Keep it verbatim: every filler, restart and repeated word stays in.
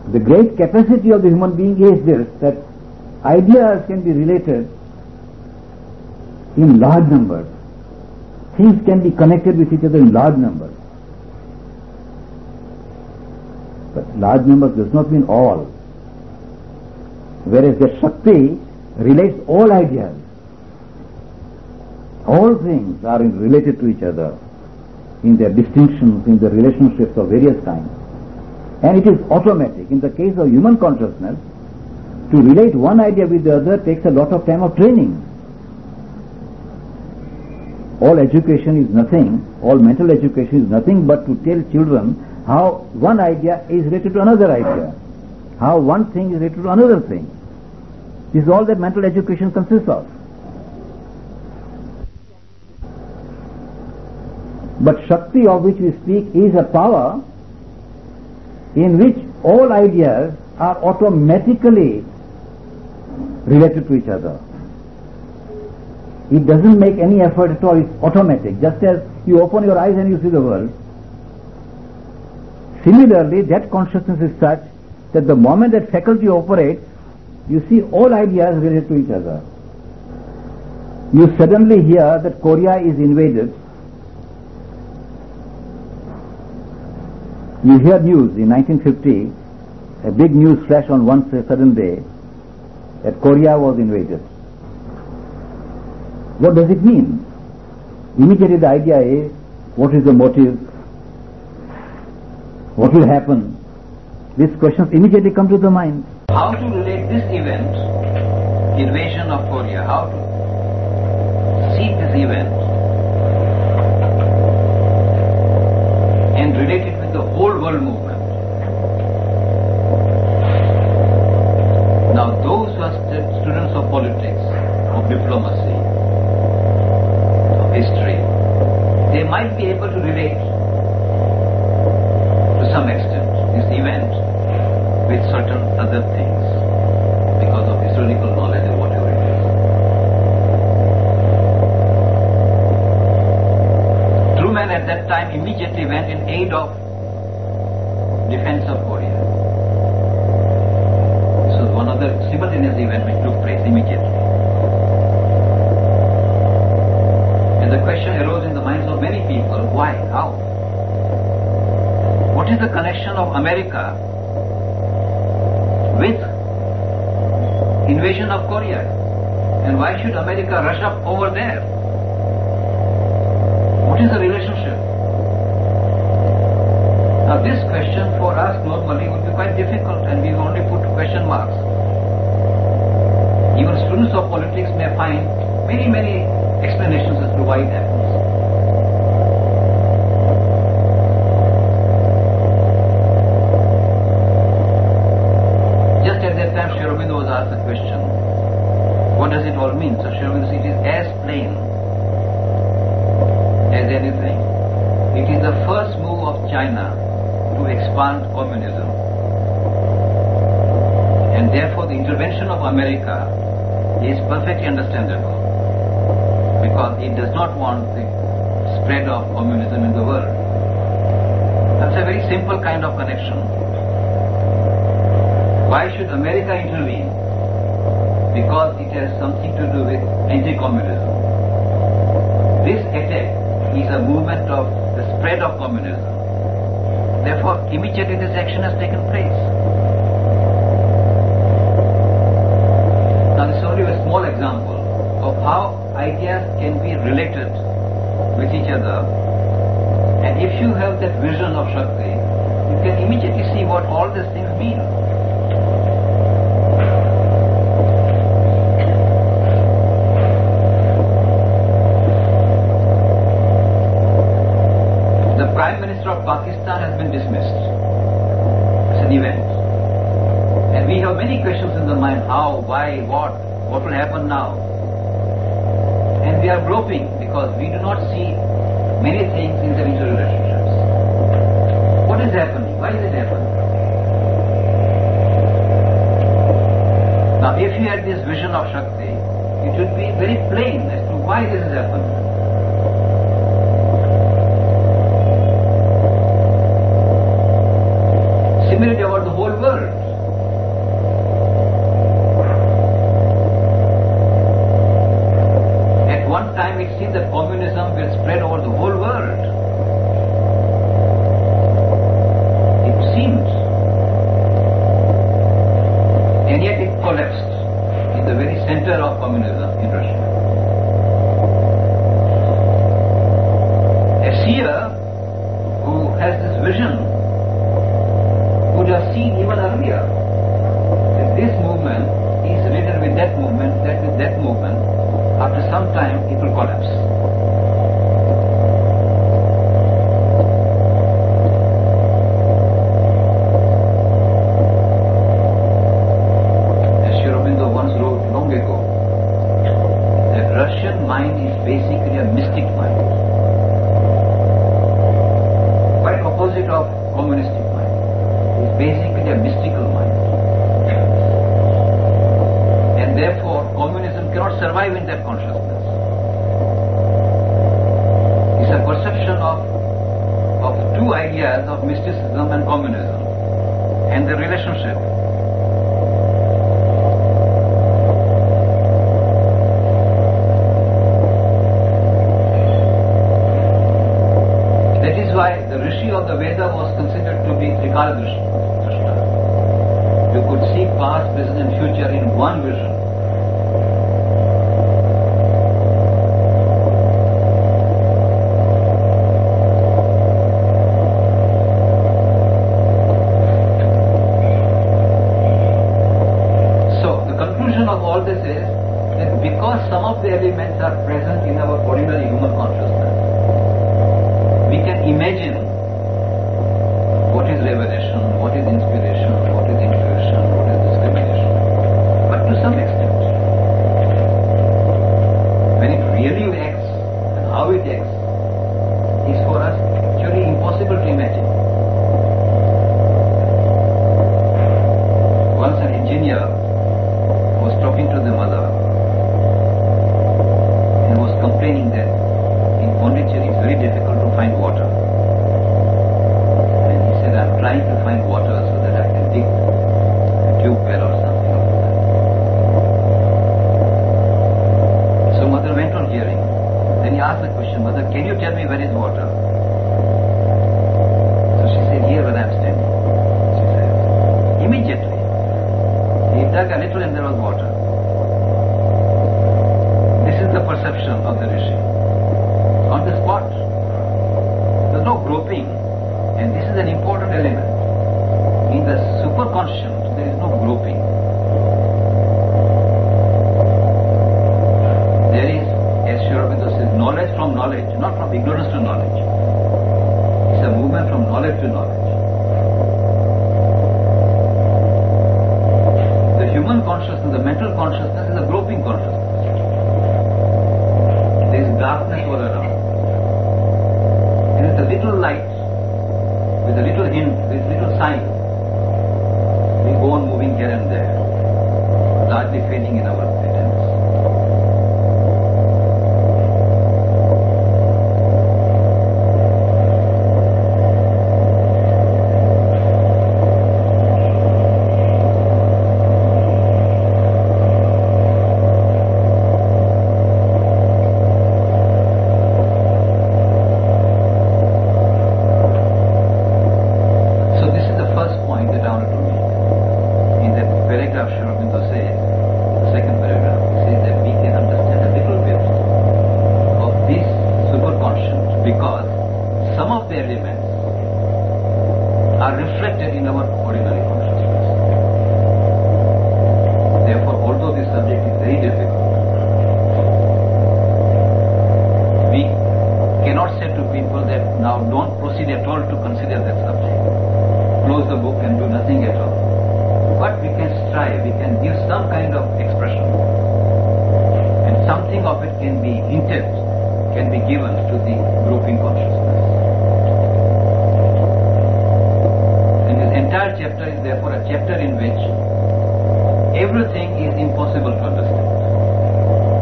The great capacity of the human being is this, that ideas can be related in large numbers. Things can be connected with each other in large numbers. But large numbers does not mean all. Whereas the Shakti relates all ideas. All things are related to each other in their distinctions, in their relationships of various kinds. And it is automatic. In the case of human consciousness, to relate one idea with the other takes a lot of time of training. All education is nothing, all mental education is nothing but to tell children how one idea is related to another idea, how one thing is related to another thing. This is all that mental education consists of. But Shakti, of which we speak, is a power in which all ideas are automatically related to each other. It doesn't make any effort at all, it's automatic. Just as you open your eyes and you see the world, similarly that consciousness is such that the moment that faculty operates, you see all ideas related to each other. You suddenly hear that Korea is invaded. You hear news in nineteen fifty, a big news flash on one sudden day that Korea was invaded. What does it mean? Immediately the idea is, what is the motive? What will happen? These questions immediately come to the mind. How to relate this event, invasion of Korea, how to see this event and relate it with the whole world movement. Now those who are st- students of politics, of diplomacy, of history, they might be able to relate to some extent this event with certain other things because of historical knowledge or whatever it is. Truman at that time immediately went in aid of defense of Korea. This was one of the simultaneous events which took place immediately. And the question arose in the minds of many people, why? How? What is the connection of America with invasion of Korea? And why should America rush up over there? What is the relationship? Now this question for us normally would be quite difficult and we only put question marks. Even students of politics may find many, many explanations as to why it happens. Just at that time, Sri Aurobindo was asked the question, what does it all mean? So Sri Aurobindo said, it is as plain as anything. It is the first move of China to expand communism. And therefore the intervention of America is perfectly understandable because it does not want the spread of communism in the world. That's a very simple kind of connection. Why should America intervene? Because it has something to do with anti-communism. This attack is a movement of the spread of communism. Therefore, immediately this action has taken place. Now this is only a small example of how ideas can be related with each other. And if you have that vision of Shakti, you can immediately see what all these things mean. The Prime Minister of Pakistan has been dismissed. It's an event. And we have many questions in the mind, how, why, what, what will happen now? And we are groping because we do not see many things in the interrelationships. What is happening? Why is it happening? Now if you had this vision of Shakti, it would be very plain as to why this is happening. Similarly about the whole world. At one time it seemed that communism will spread over the whole world. It seems. And yet it collapsed in the very center of communism in Russia. A seer who has this vision would have seen even earlier that this movement is related with that movement, that with that movement. After some time it will collapse. As Sri Aurobindo once wrote long ago, that Russian mind is basically a mystic mind, quite opposite of communistic mind. It is basically a mystical mind. And therefore communism cannot survive in that consciousness. It's a perception of, of two ideas of mysticism and communism and their relationship. That is why the Rishi of the Veda was considered to be Trikala Drishta. You could see past, present and future in one vision. Some of the elements are present in our ordinary human consciousness. We can imagine what is revelation, what is inspiration, what is intuition, what is discrimination. But to some extent, when it really acts and how it acts is for us actually impossible to imagine. Once an engineer was talking to the mother, complaining that in Pondicherry it's very difficult to find water. And he said, I'm trying to find water so that I can dig a tube well or something like that. So mother went on hearing. Then he asked the question, Mother, can you tell me where is water? So she said, here where I am standing. She said, immediately he dug a little and there was water. The perception of the Rishi. On the spot. There is no groping. And this is an important element. In the superconscious, there is no groping. There is, as Sri Aurobindo says, knowledge from knowledge, not from ignorance to knowledge. It's a movement from knowledge to knowledge. The human consciousness, the mental consciousness is a groping consciousness. There is darkness all around. And with a little light, with a little hint, with little sign, we go on moving here and there, largely fading in our attempts. Chapter is therefore a chapter in which everything is impossible to understand.